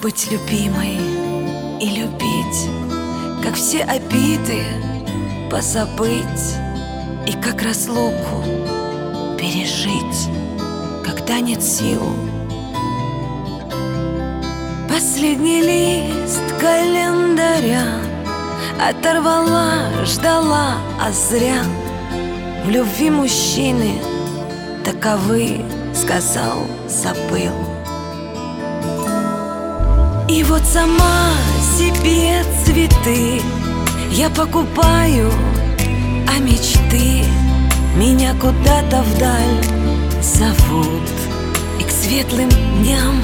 быть любимой и любить, как все обиды позабыть, и как разлуку пережить, когда нет сил. Последний лист календаря оторвала, ждала, а зря. В любви мужчины таковы, сказал, забыл. И вот сама себе цветы я покупаю, а мечты меня куда-то вдаль зовут и к светлым дням.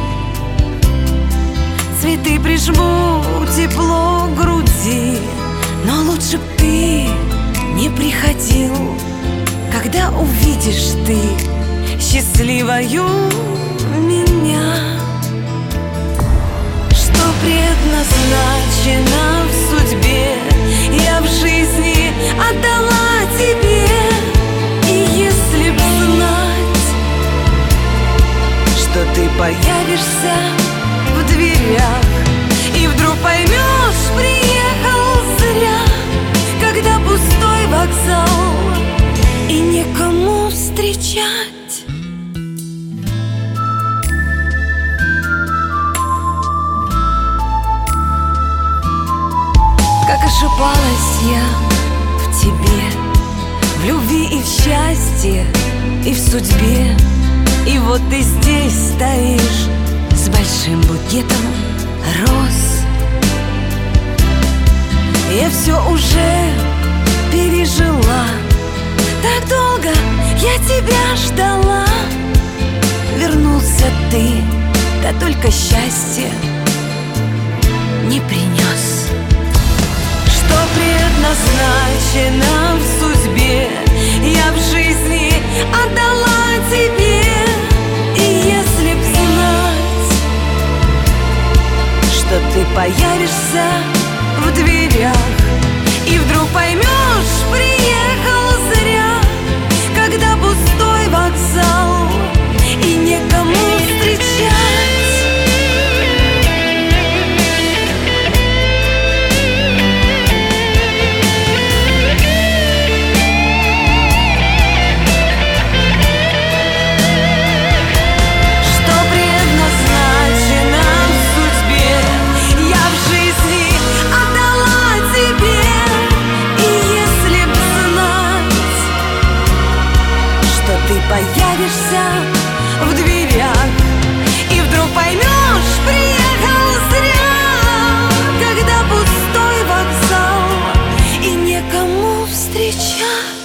Цветы прижму тепло к груди, но лучше б ты не приходил, когда увидишь ты счастливою меня. Что предназначено в судьбе, я в жизни отдала тебе. И если б знать, что ты появишься в дверях, и вдруг поймешь, приехал зря, когда пустой вокзал и некому встречать. Как ошибалась я в тебе, в любви и в счастье, и в судьбе. И вот ты здесь стоишь с большим букетом роз. Я все уже пережила, так долго я тебя ждала. Вернулся ты, да только счастье не принес. Что предназначено в судьбе, я в жизни отдала тебе. И если б знать, что ты появишься в дверях, и вдруг поймешь, приехал зря, когда пустой вокзал и некому встречать. Появишься в дверях, и вдруг поймешь, приехал зря, когда пустой вокзал и некому встречать.